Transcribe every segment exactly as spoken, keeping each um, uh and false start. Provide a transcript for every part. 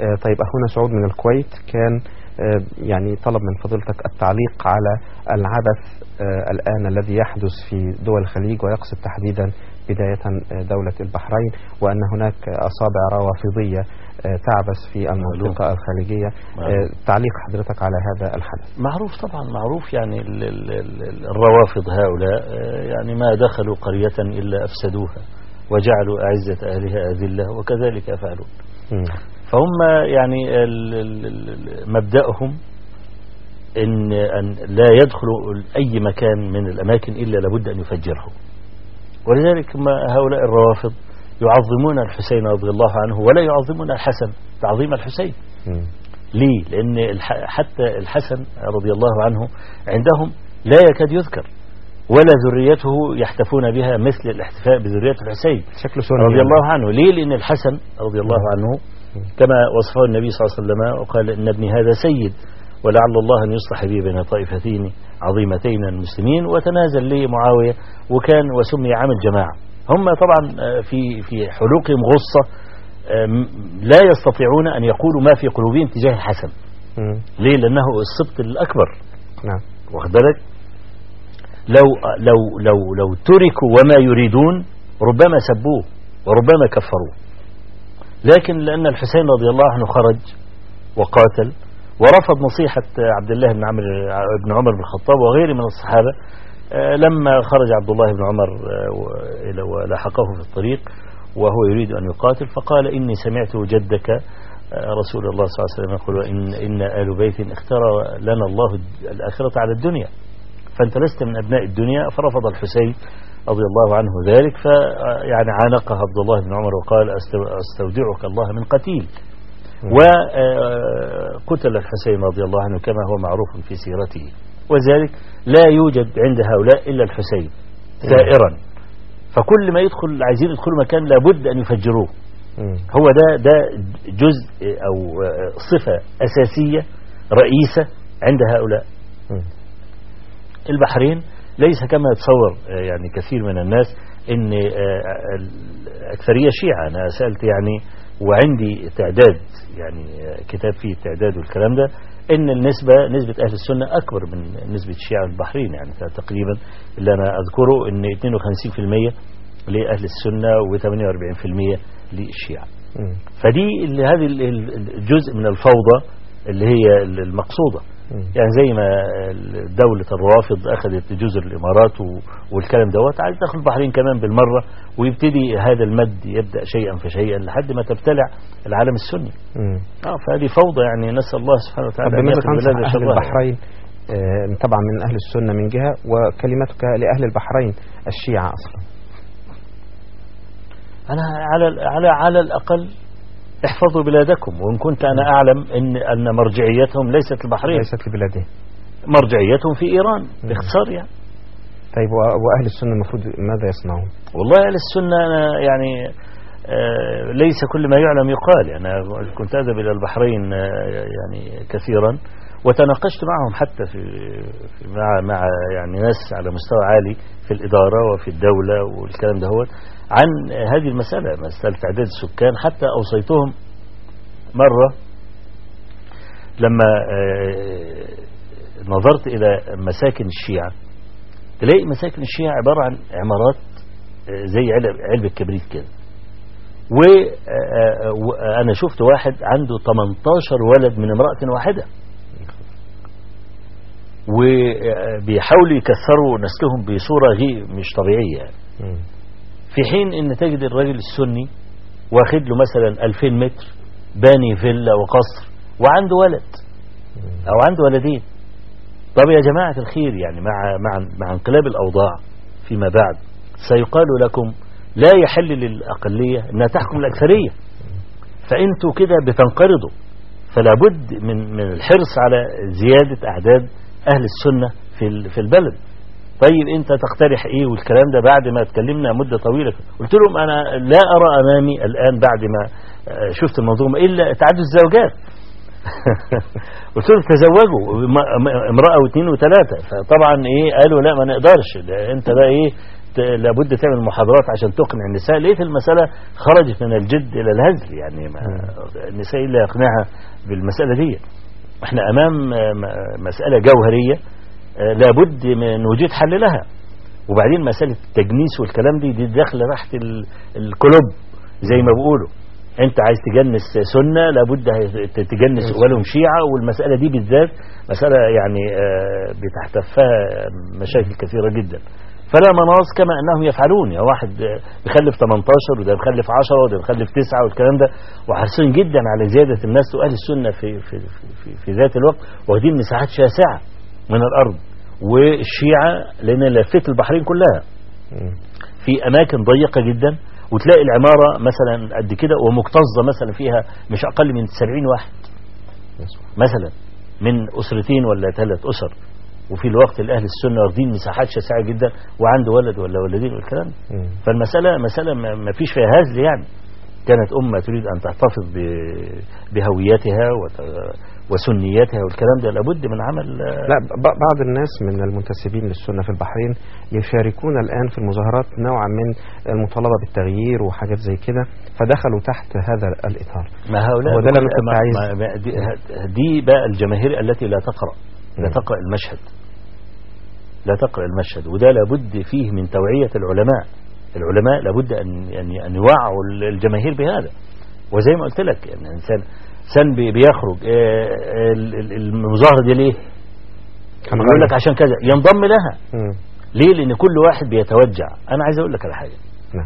طيب أخونا سعود من الكويت كان يعني طلب من فضيلتك التعليق على العبث الآن الذي يحدث في دول الخليج، ويقصد تحديدا بداية دولة البحرين، وأن هناك أصابع روافضية تعبث في المنطقة الخليجية. تعليق حضرتك على هذا الحدث؟ معروف طبعا، معروف يعني الروافض هؤلاء يعني ما دخلوا قرية إلا أفسدوها وجعلوا أعزة أهلها أذلة وكذلك يفعلون. فهم يعني مبدأهم إن, أن لا يدخلوا أي مكان من الأماكن إلا لابد أن يفجره. ولذلك ما هؤلاء الروافض يعظمون الحسين رضي الله عنه ولا يعظمون الحسن تعظيم الحسين. م. ليه؟ لأن حتى الحسن رضي الله عنه عندهم لا يكاد يذكر، ولا ذريته يحتفون بها مثل الاحتفاء بذرية الحسين رضي الله عنه. ليه؟ لأن الحسن رضي الله عنه كما وصفه النبي صلى الله عليه وسلم وقال إن ابني هذا سيد ولعل الله أن يصلح بي بين طائفتين عظيمتين المسلمين، وتنازل لي معاوية وكان وسمي عام الجماعة. هم طبعا في في حلوقهم غصة لا يستطيعون أن يقولوا ما في قلوبهم تجاه الحسن. ليه؟ لأنه السبط الأكبر. نعم. واخد بالك؟ لو لو لو لو تركوا وما يريدون ربما سبوه وربما كفروه، لكن لأن الحسين رضي الله عنه خرج وقاتل ورفض نصيحة عبد الله بن عمرو بن عمر بن الخطاب وغيره من الصحابة، لما خرج عبد الله بن عمر ولحقه في الطريق وهو يريد أن يقاتل فقال إني سمعت جدك رسول الله صلى الله عليه وسلم يقول إن, إن آل بيت اختار لنا الله الآخرة على الدنيا، فأنت لست من أبناء الدنيا. فرفض الحسين رضي الله عنه ذلك، فيعني عانقه عبد الله بن عمر وقال أستودعك الله من قتيل. وقتل الحسين رضي الله عنه كما هو معروف في سيرته، وذلك لا يوجد عند هؤلاء إلا الحسين ثائرا، فكل ما يدخل عايزين يدخلوا مكان لابد أن يفجروه. هو ده ده جزء أو صفة أساسية رئيسة عند هؤلاء. البحرين ليس كما يتصور يعني كثير من الناس إن الأكثرية شيعة. أنا سألت يعني وعندي تعداد يعني كتاب فيه التعداد والكلام ده، إن النسبة نسبة أهل السنة أكبر من نسبة الشيعة البحرين، يعني تقريبا اللي أنا أذكره إن اثنين وخمسين بالمئة لأهل السنة وثمانية وأربعين بالمئة للشيعة. فدي اللي هذه الجزء من الفوضى اللي هي المقصودة. يعني زي ما دولة الروافض أخذت جزر الإمارات والكلام دوت، عايز تدخل البحرين كمان بالمرة، ويبتدي هذا المد يبدأ شيئا فشيئا لحد ما تبتلع العالم السني. اه فهذه فوضى، يعني نسأل الله سبحانه وتعالى أن يأخذ بلاد أهل البحرين آه طبعا من أهل السنة من جهة، وكلمتك لأهل البحرين الشيعة أصلا. أنا على على على الأقل احفظوا بلادكم، وإن كنت أنا أعلم إن أن مرجعيتهم ليست البحرين، ليست لبلادهم، مرجعيتهم في إيران باختصار يعني. طيب وأهل السنة المفروض ماذا يصنعون؟ والله أهل السنة أنا يعني آه ليس كل ما يعلم يقال. يعني أنا كنت أذهب إلى البحرين آه يعني كثيرا، وتناقشت معهم حتى في, في مع مع يعني ناس على مستوى عالي في الإدارة وفي الدولة والكلام ده هو عن هذه المسألة، مسألة تعداد السكان. حتى أوصيتهم مرة لما نظرت إلى مساكن الشيعة، تلاقي مساكن الشيعة عبارة عن عمارات زي علبة كبريت كده، وأنا شفت واحد عنده ثمانية عشر ولد من امرأة واحدة، وبيحاولوا يكسروا نسلهم بصورة غير مش طبيعية يعني. في حين ان تجد الرجل السني واخد له مثلا ألفين متر باني فيلا وقصر وعنده ولد او عنده ولدين. طب يا جماعة الخير، يعني مع مع مع انقلاب الاوضاع فيما بعد سيقال لكم لا يحل للأقلية انها تحكم الأكثرية، فانتوا كده بتنقرضوا. فلا بد من من الحرص على زيادة اعداد اهل السنة في في البلد. طيب انت تقترح ايه والكلام ده؟ بعد ما اتكلمنا مدة طويلة قلت لهم انا لا ارى امامي الان بعد ما شفت المنظومة الا تعدد الزوجات. قلت لهم تزوجوا امرأة واثنين وثلاثة. فطبعا ايه قالوا لا ما نقدرش، انت بقى ايه قلت لابد تعمل محاضرات عشان تقنع النساء، لقيت المسألة خرجت من الجد إلى الهزل. يعني النساء إلا يقنعها بالمسألة دي. احنا أمام مسألة جوهرية لابد من وجود حل لها. وبعدين مسألة التجنيس والكلام دي دي داخله تحت الكلوب زي ما بيقولوا. انت عايز تجنس سنة لابد تجنس ولهم شيعة، والمسألة دي بالذات مسألة يعني بتحتفها مشاكل كثيرة جدا. فلا مناص كما انهم يفعلون. يعني واحد بيخلف ثمانية عشر وده بيخلف عشرة وده بيخلف تسعة والكلام ده، وحريصين جدا على زيادة الناس. واهل السنة في في في, في ذات الوقت واخدين مساحات شاسعة من الارض، والشيعة لان لفت البحرين كلها في اماكن ضيقة جدا، وتلاقي العمارة مثلا قد كده ومكتظة مثلا فيها مش اقل من سبعين واحد مثلا من اسرتين ولا ثلاث اسر، وفي الوقت الأهل السنة واخدين مساحات شاسعة جدا وعنده ولد ولا ولدين والكلام. فالمسألة مسألة ما فيش فيها هزل. يعني كانت أمة تريد أن تحتفظ بهويتها وسنيتها والكلام ده لابد من عمل. لا، بعض الناس من المنتسبين للسنة في البحرين يشاركون الآن في المظاهرات نوعا من المطالبة بالتغيير وحاجات زي كده، فدخلوا تحت هذا الإطار. ما هؤلاء وده اللي كنت عايز. دي, دي بقى الجماهير التي لا تقرأ لا تقرأ المشهد لا تقرأ المشهد وده لابد فيه من توعية العلماء. العلماء لابد أن يعني أن يوعوا الجماهير بهذا. وزي ما قلت لك يعني الإنسان سن بيخرج المظاهرة دي ليه؟ يقول لك عشان كذا ينضم لها. م. ليه؟ لأن كل واحد بيتوجع. أنا عايز أقول لك على حاجة. نعم.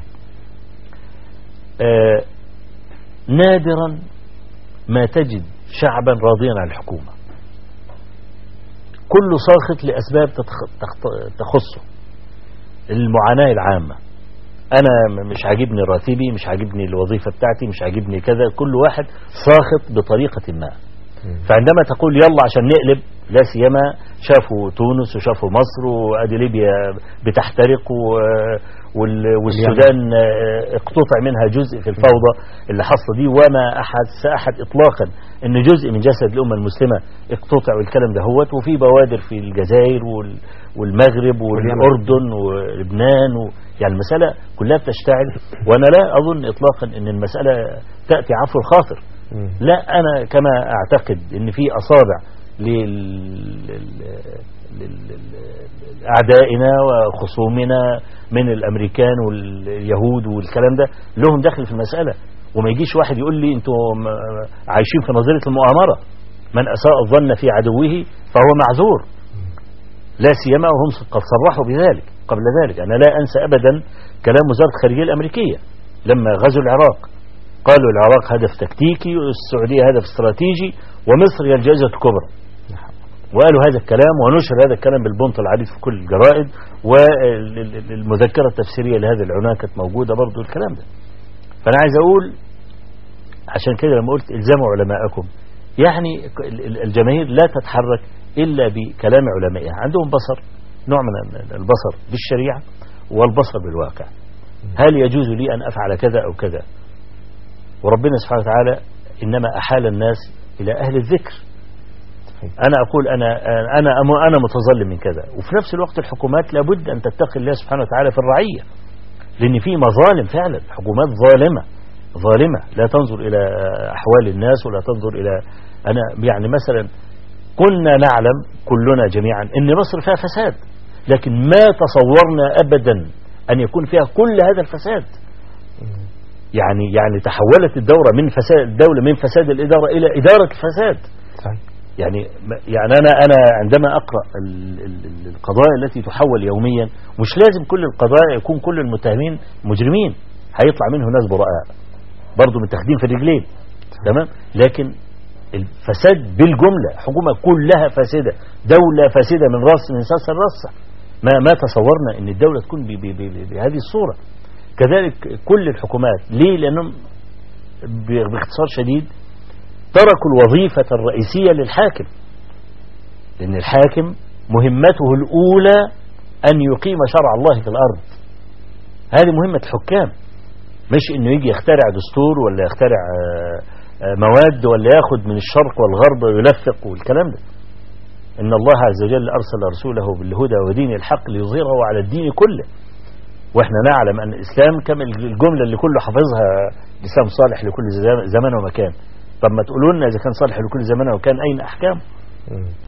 آه نادرا ما تجد شعبا راضيا عن الحكومة، كله ساخط لأسباب تخصه. المعاناة العامة، أنا مش عاجبني راتبي، مش عاجبني الوظيفة بتاعتي، مش عاجبني كذا، كل واحد ساخط بطريقة ما. فعندما تقول يلا عشان نقلب، لا سيما شافوا تونس وشافوا مصر وادي ليبيا بتحترق والسودان اقتطع منها جزء في الفوضى اللي حصل دي، وما أحد أحد إطلاقا أن جزء من جسد الأمة المسلمة اقتطع والكلام ده هوت. وفي بوادر في الجزائر والمغرب والأردن ولبنان و... يعني المسألة كلها بتشتعل. وأنا لا أظن إطلاقا أن المسألة تأتي عفو الخاطر. لا، أنا كما أعتقد أن في أصابع لأعدائنا وخصومنا من الأمريكان واليهود والكلام ده لهم دخل في المسألة. وما يجيش واحد يقول لي أنتم عايشين في نظرية المؤامرة، من أساء الظن في عدوه فهو معذور، لا سيما وهم قد صرحوا بذلك قبل ذلك. أنا لا أنسى أبدا كلام وزارة الخارجية الأمريكية لما غزوا العراق، قالوا العراق هدف تكتيكي والسعودية هدف استراتيجي ومصر هي الجائزة الكبرى، وقالوا هذا الكلام ونشر هذا الكلام بالبنط العريض في كل الجرائد، والمذكرة التفسيرية لهذا العنوان كانت موجودة برضو الكلام ده. فأنا عايز أقول عشان كده لما قلت إلزاموا علماءكم، يعني الجماهير لا تتحرك إلا بكلام علمائها، عندهم بصر، نوع من البصر بالشريعة والبصر بالواقع. هل يجوز لي أن أفعل كذا أو كذا؟ وربنا سبحانه وتعالى إنما أحال الناس إلى أهل الذكر. أنا أقول أنا أنا أنا متظلم من كذا، وفي نفس الوقت الحكومات لابد أن تتقي الله سبحانه وتعالى في الرعية، لأن في مظالم فعلا، حكومات ظالمة ظالمة لا تنظر إلى أحوال الناس ولا تنظر إلى. أنا يعني مثلا كنا نعلم كلنا جميعا أن مصر فيها فساد، لكن ما تصورنا أبدا أن يكون فيها كل هذا الفساد. يعني يعني تحولت الدورة من فساد الدولة من فساد الإدارة إلى إدارة الفساد. يعني يعني أنا أنا عندما أقرأ القضايا التي تحول يوميا، مش لازم كل القضايا يكون كل المتهمين مجرمين، هيطلع منه ناس براء برضو متاخدين في الرجلين، تمام. لكن الفساد بالجملة، حكومة كلها فاسدة، دولة فاسدة من رأس من ساس الرأس. ما ما تصورنا ان الدولة تكون بهذه الصورة. كذلك كل الحكومات، ليه؟ لأنهم باختصار شديد تركوا الوظيفة الرئيسية للحاكم، لأن الحاكم مهمته الأولى أن يقيم شرع الله في الأرض. هذه مهمة الحكام، مش إنه يجي يخترع دستور ولا يخترع مواد ولا ياخد من الشرق والغرب ويلفق والكلام ده. إن الله عز وجل أرسل رسوله بالهدى ودين الحق ليظهره على الدين كله. واحنا نعلم ان الاسلام كما الجمله اللي كله حافظها لسان صالح لكل الجمله اللي كله حافظها لسان صالح لكل زمان ومكان. طب ما تقولوا لنا اذا كان صالح لكل زمان ومكان اين احكام؟